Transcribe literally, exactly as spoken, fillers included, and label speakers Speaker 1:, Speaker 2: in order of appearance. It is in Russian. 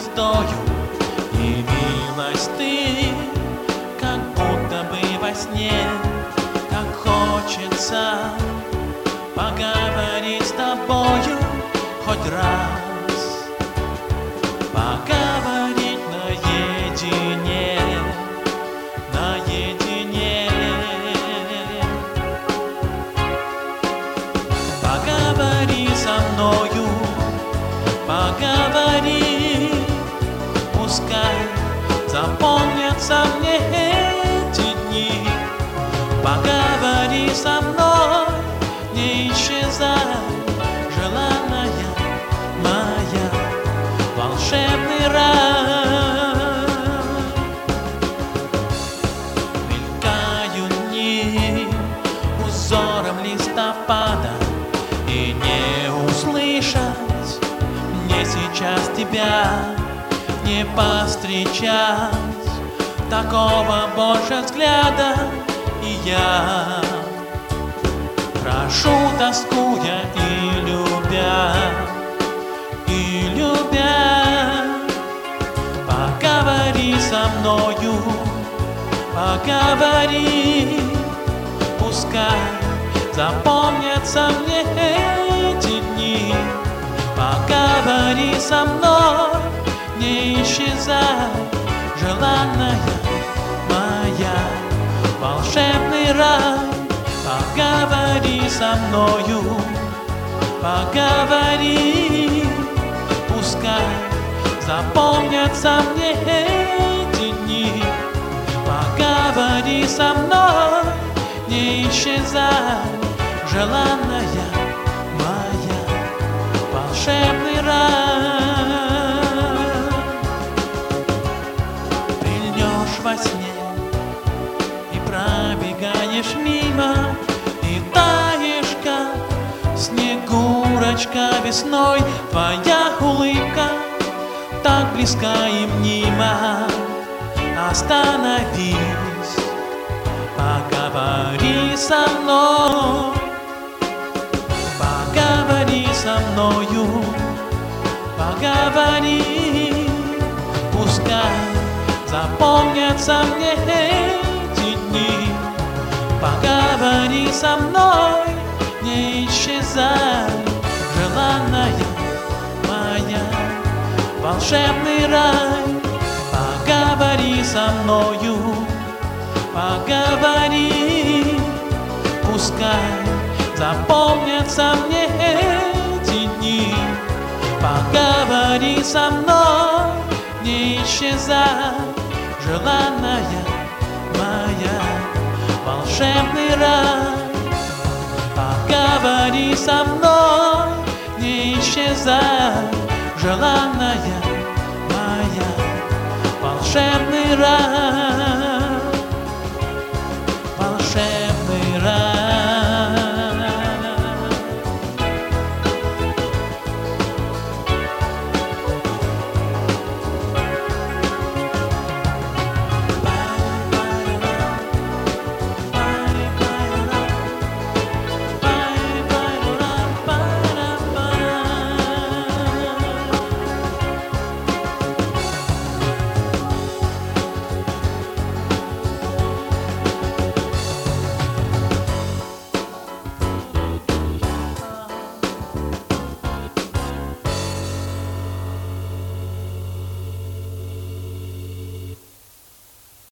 Speaker 1: звездою явилась ты, как будто бы во сне. Как хочется поговорить с тобою хоть раз, поговорить наедине, наедине. Поговори со мною, поговори, пускай запомнятся мне эти дни. Поговори со мной, не исчезай, желанная моя, волшебный рай. Мелькают дни узором листопада, и не услышать мне сейчас тебя, не повстречать такого больше взгляда. И я прошу, тоскуя и любя, и любя, поговори со мною, поговори, пускай запомнятся мне эти дни. Поговори со мной, не исчезай, желанная моя, волшебный рай. Поговори со мною, поговори, пускай запомнятся мне эти дни. Поговори со мной, не исчезай, желанная моя, волшебный рай. Прильнешь во сне и пробегаешь мимо, и таешь, как снегурочка весной. Твоя улыбка так близка и мнима. Остановись, поговори со мной, поговори со мною, поговори, пускай запомнятся мне эти дни. Поговори со мной, не исчезай, желанная моя, волшебный рай. Поговори со мною, поговори, пускай запомнятся мне эти дни. Поговори со мной, не исчезай, желанная моя, волшебный рай. Поговори со мной, не исчезай, желанная моя, волшебный рай.